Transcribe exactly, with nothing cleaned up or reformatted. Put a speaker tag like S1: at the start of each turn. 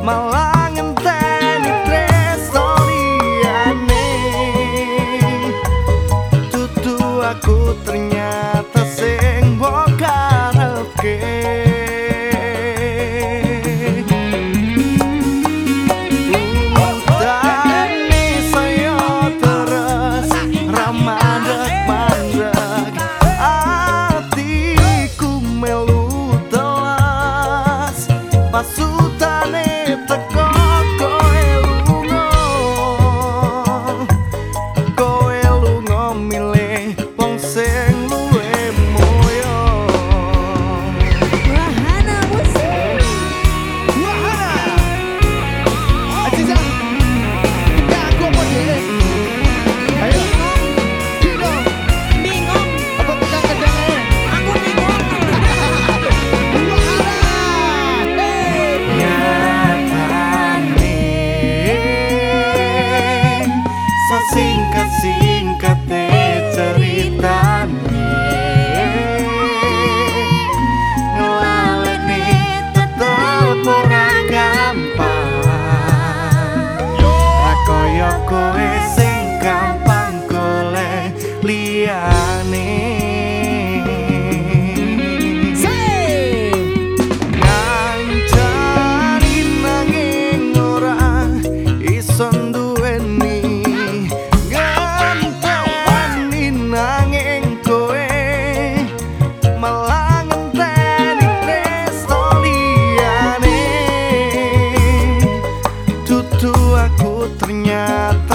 S1: malah ngenteni tresno liyane. Dudu aku ternyata sing mbok karepke. Pasutane teko koe lunga, koe lunga milih wong sing luwe moyo.
S2: Wahana musik.
S1: Wahana Aziza, ya aku apa deh? Ayo bingung,
S2: Bingung.
S1: apa tukang kendangnya?
S2: Aku bingung.
S1: Singkat-singkate ceritane ngelalene tetep ora gampang. Ra kaya kowe sing gampang golek liyane. Ngancani nanging ora iso nduweni, nanging kowe malah ngenteni tresno liyane. Dudu aku ternyata